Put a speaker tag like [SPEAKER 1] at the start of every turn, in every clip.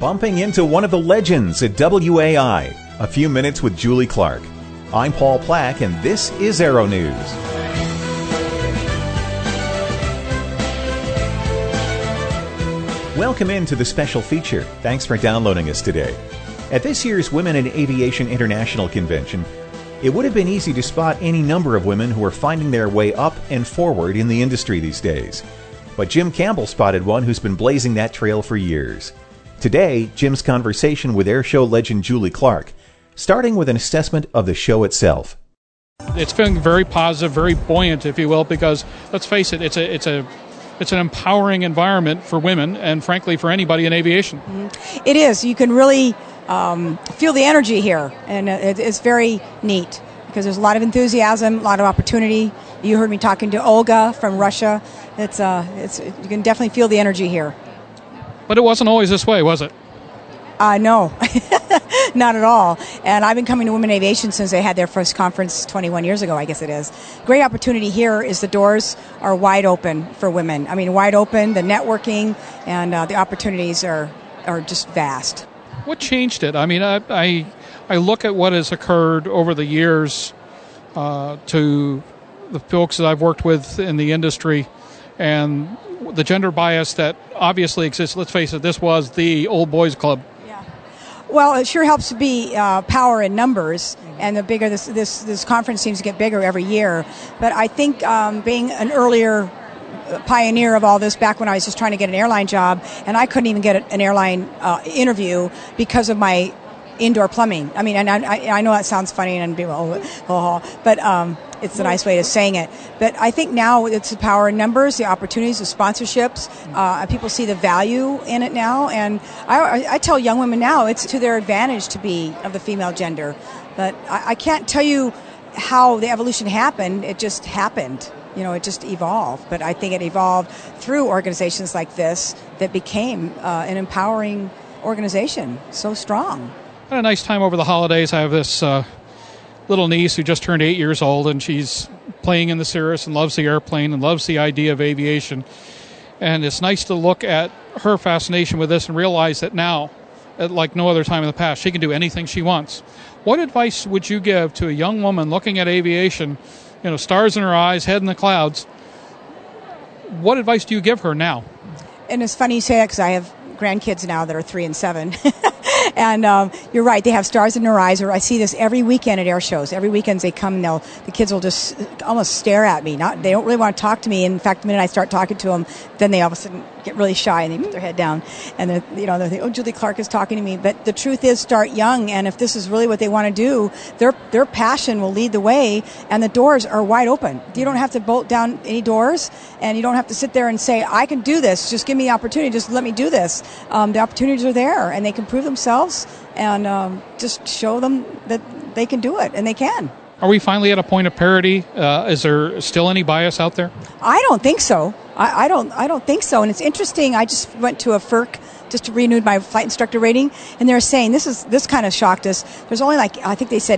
[SPEAKER 1] bumping into one of the legends at WAI. A Few Minutes with Julie Clark. I'm Paul Plack, and this is Aero News. Welcome into the special feature. Thanks for downloading us today. At this year's Women in Aviation International Convention, it would have been easy to spot any number of women who are finding their way up and forward in the industry these days. But Jim Campbell spotted one who's been blazing that trail for years. Today, Jim's conversation with airshow legend Julie Clark, starting with an assessment of the show itself.
[SPEAKER 2] It's feeling very positive, very buoyant, if you will, because let's face it, it's an empowering environment for women and, frankly, for anybody in aviation.
[SPEAKER 3] Mm-hmm. It is. You can really feel the energy here, and it's very neat because there's a lot of enthusiasm, a lot of opportunity. You heard me talking to Olga from Russia. It's you can definitely feel the energy here.
[SPEAKER 2] But it wasn't always this way, was it?
[SPEAKER 3] No, not at all. And I've been coming to Women in Aviation since they had their first conference 21 years ago, I guess it is. Great opportunity here is the doors are wide open for women. I mean, wide open, the networking, and the opportunities are just vast.
[SPEAKER 2] What changed it? I mean, I look at what has occurred over the years to the folks that I've worked with in the industry, and the gender bias that obviously exists. Let's face it, this was the old boys club.
[SPEAKER 3] Yeah. Well, it sure helps to be power in numbers, and the bigger this conference seems to get bigger every year. But I think being an earlier pioneer of all this back when I was just trying to get an airline job, and I couldn't even get an airline interview because of my indoor plumbing. I mean, and I know that sounds funny and people, but it's a nice way of saying it. But I think now it's the power in numbers, the opportunities, the sponsorships. People see the value in it now, and I tell young women now it's to their advantage to be of the female gender. But I can't tell you how the evolution happened. It just happened. You know, it just evolved. But I think it evolved through organizations like this that became an empowering organization, so strong.
[SPEAKER 2] I had a nice time over the holidays. I have this little niece who just turned 8 years old, and she's playing in the Cirrus and loves the airplane and loves the idea of aviation. And it's nice to look at her fascination with this and realize that now, like no other time in the past, she can do anything she wants. What advice would you give to a young woman looking at aviation, you know, stars in her eyes, head in the clouds? What advice do you give her now? And
[SPEAKER 3] it's funny you say that because I have grandkids now that are 3 and 7. And you're right, they have stars in their eyes. Or I see this every weekend at air shows. Every weekend they come and the kids will just almost stare at me. They don't really want to talk to me. In fact, the minute I start talking to them, then they all of a sudden get really shy and they put their head down. And they think, oh, Julie Clark is talking to me. But the truth is, start young. And if this is really what they want to do, their passion will lead the way. And the doors are wide open. You don't have to bolt down any doors. And you don't have to sit there and say, I can do this. Just give me the opportunity. Just let me do this. The opportunities are there. And they can prove themselves. And just show them that they can do it, and they can.
[SPEAKER 2] Are we finally at a point of parity? Is there still any bias out there?
[SPEAKER 3] I don't think so. I don't think so. And it's interesting. I just went to a FERC just to renew my flight instructor rating, and they're saying this kind of shocked us. There's only I think they said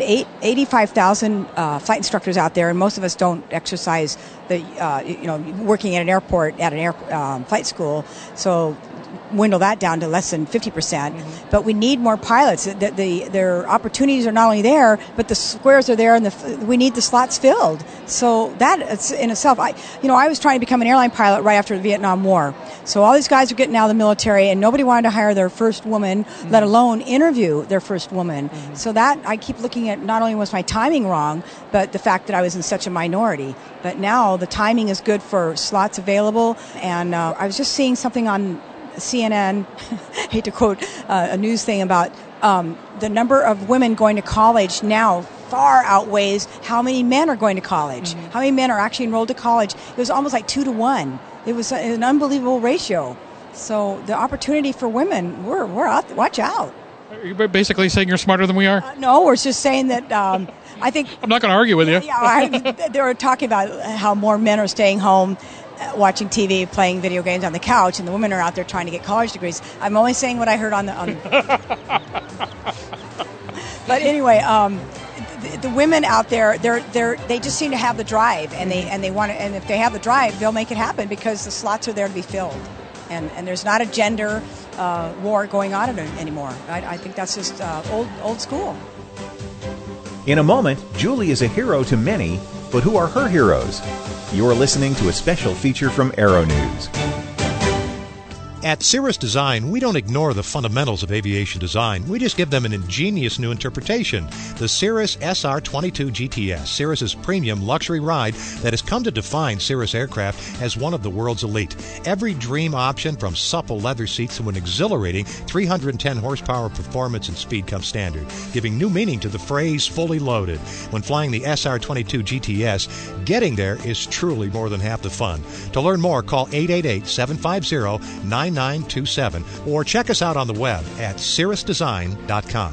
[SPEAKER 3] 85,000 flight instructors out there, and most of us don't exercise the working at an airport at an flight school. So dwindle that down to less than 50%. Mm-hmm. But we need more pilots. Their opportunities are not only there, but the squares are there, and we need the slots filled. So that in itself, I was trying to become an airline pilot right after the Vietnam War. So all these guys are getting out of the military, and nobody wanted to hire their first woman, mm-hmm. let alone interview their first woman. Mm-hmm. So that I keep looking at, not only was my timing wrong, but the fact that I was in such a minority. But now the timing is good for slots available, and I was just seeing something on CNN, hate to quote a news thing about the number of women going to college now far outweighs how many men are going to college. Mm-hmm. How many men are actually enrolled to college? It was almost like 2 to 1. It was an unbelievable ratio. So the opportunity for women, we're out. Watch out.
[SPEAKER 2] Are you basically saying you're smarter than we are?
[SPEAKER 3] No, we're just saying that I think...
[SPEAKER 2] I'm not going to argue with you.
[SPEAKER 3] Yeah, they were talking about how more men are staying home, watching TV, playing video games on the couch, and the women are out there trying to get college degrees. I'm only saying what I heard on But anyway, the women out there, they just seem to have the drive, and they want to, and if they have the drive, they'll make it happen because the slots are there to be filled. And there's not a gender war going on anymore. I think that's just old school.
[SPEAKER 1] In a moment, Julie is a hero to many, but who are her heroes? You're listening to a special feature from Aero News.
[SPEAKER 4] At Cirrus Design, we don't ignore the fundamentals of aviation design. We just give them an ingenious new interpretation. The Cirrus SR-22 GTS, Cirrus's premium luxury ride that has come to define Cirrus aircraft as one of the world's elite. Every dream option, from supple leather seats to an exhilarating 310 horsepower performance and speed, comes standard, giving new meaning to the phrase fully loaded. When flying the SR-22 GTS, getting there is truly more than half the fun. To learn more, call 888-750-9927 or check us out on the web at cirrusdesign.com.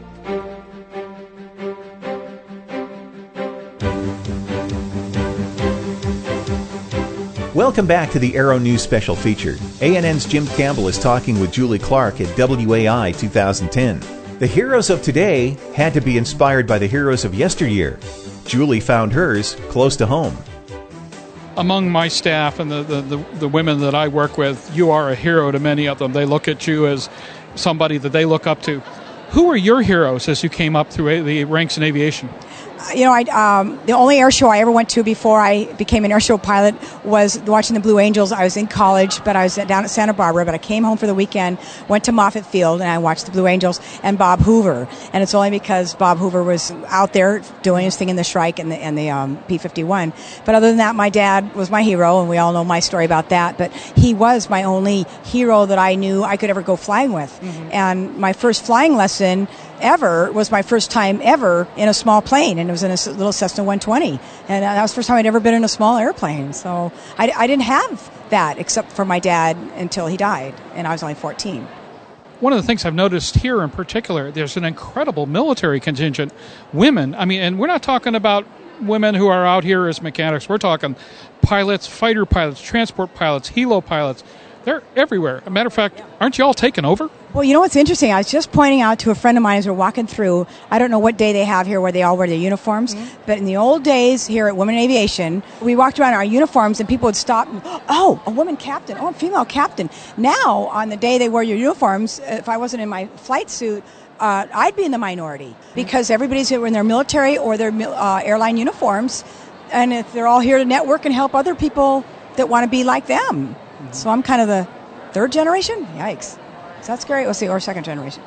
[SPEAKER 1] Welcome back to the Aero News special feature. ANN's Jim Campbell is talking with Julie Clark at WAI 2010. The heroes of today had to be inspired by the heroes of yesteryear. Julie found hers close to home.
[SPEAKER 2] Among my staff and the women that I work with, you are a hero to many of them. They look at you as somebody that they look up to. Who were your heroes as you came up through the ranks in aviation?
[SPEAKER 3] You know, the only air show I ever went to before I became an air show pilot was watching the Blue Angels. I was in college, but I was down at Santa Barbara, but I came home for the weekend, went to Moffett Field, and I watched the Blue Angels and Bob Hoover. And it's only because Bob Hoover was out there doing his thing in the Shrike and the P-51. But other than that, my dad was my hero, and we all know my story about that. But he was my only hero that I knew I could ever go flying with. Mm-hmm. And my first flying lesson ever was my first time ever in a small plane, and it was in a little Cessna 120, and that was the first time I'd ever been in a small airplane. So I didn't have that except for my dad until he died, and I was only 14.
[SPEAKER 2] One of the things I've noticed here in particular, there's an incredible military contingent. Women, I mean, and we're not talking about women who are out here as mechanics. We're talking pilots, fighter pilots, transport pilots, helo pilots. They're everywhere. As a matter of fact, aren't you all taking over?
[SPEAKER 3] Well, you know what's interesting? I was just pointing out to a friend of mine as we're walking through, I don't know what day they have here where they all wear their uniforms, but in the old days here at Women in Aviation, we walked around in our uniforms and people would stop and, oh, a woman captain, oh, a female captain. Now, on the day they wear your uniforms, if I wasn't in my flight suit, I'd be in the minority because everybody's here in their military or their airline uniforms, and if they're all here to network and help other people that want to be like them. So I'm kind of the third generation? Yikes. So that's scary. Let's see, or second generation.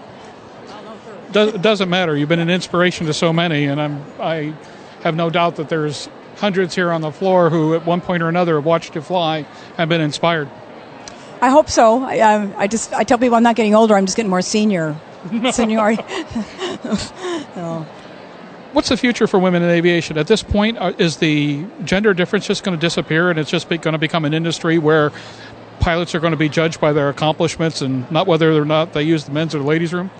[SPEAKER 2] Doesn't matter. You've been an inspiration to so many, and I have no doubt that there's hundreds here on the floor who at one point or another have watched you fly and been inspired.
[SPEAKER 3] I hope so. I tell people I'm not getting older, I'm just getting more seniority. No.
[SPEAKER 2] What's the future for women in aviation? At this point, is the gender difference just going to disappear and it's just going to become an industry where pilots are going to be judged by their accomplishments and not whether or not they use the men's or the ladies' room?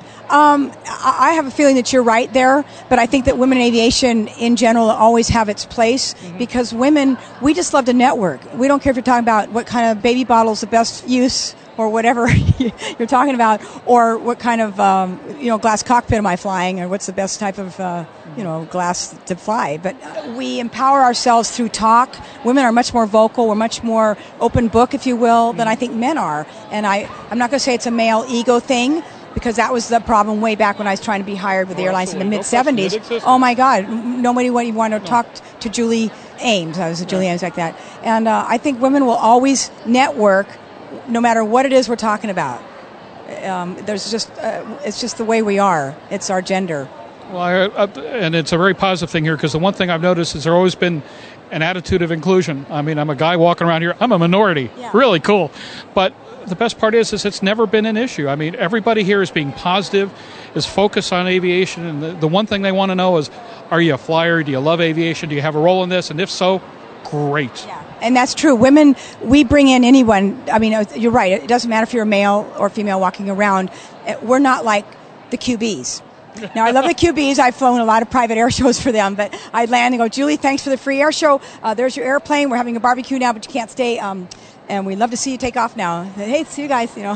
[SPEAKER 3] I have a feeling that you're right there, but I think that women in aviation in general always have its place because women, we just love to network. We don't care if you're talking about what kind of baby bottle is the best use or whatever you're talking about, or what kind of glass cockpit am I flying, or what's the best type of glass to fly. But we empower ourselves through talk. Women are much more vocal. We're much more open book, if you will, than I think men are. And I'm not going to say it's a male ego thing, because that was the problem way back when I was trying to be hired with the airlines in the mid-'70s. Oh, my God. Nobody wanted to talk to Julie Ames. I was a Julie Ames like that. And I think women will always network no matter what it is we're talking about. It's just the way we are. It's our gender.
[SPEAKER 2] Well, and it's a very positive thing here, because the one thing I've noticed is there's always been an attitude of inclusion. I mean, I'm a guy walking around here. I'm a minority. Yeah. Really cool. But the best part is it's never been an issue. I mean, everybody here is being positive, is focused on aviation, and the one thing they want to know is, are you a flyer? Do you love aviation? Do you have a role in this? And if so, great. Yeah.
[SPEAKER 3] And that's true. Women, we bring in anyone. I mean, you're right. It doesn't matter if you're a male or female walking around. We're not like the QBs. Now, I love the QBs. I've flown a lot of private air shows for them, but I land and go, Julie, thanks for the free air show. There's your airplane. We're having a barbecue now, but you can't stay. And we'd love to see you take off now. Hey, see you guys, And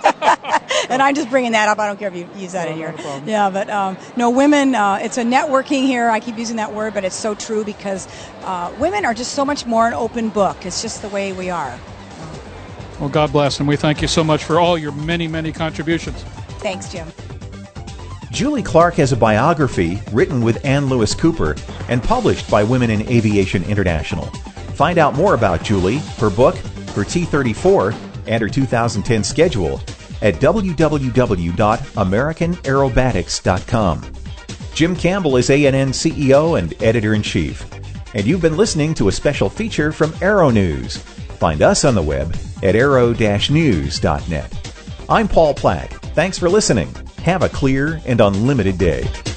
[SPEAKER 3] I'm just bringing that up. I don't care if you use that in here. No, yeah, but no, women, it's a networking here. I keep using that word, but it's so true because women are just so much more an open book. It's just the way we are.
[SPEAKER 2] Well, God bless, and we thank you so much for all your many, many contributions.
[SPEAKER 3] Thanks, Jim.
[SPEAKER 1] Julie Clark has a biography written with Ann Lewis Cooper and published by Women in Aviation International. Find out more about Julie, her book, her T-34, and her 2010 schedule at www.americanaerobatics.com. Jim Campbell is ANN CEO and Editor-in-Chief. And you've been listening to a special feature from Aero News. Find us on the web at aero-news.net. I'm Paul Platt. Thanks for listening. Have a clear and unlimited day.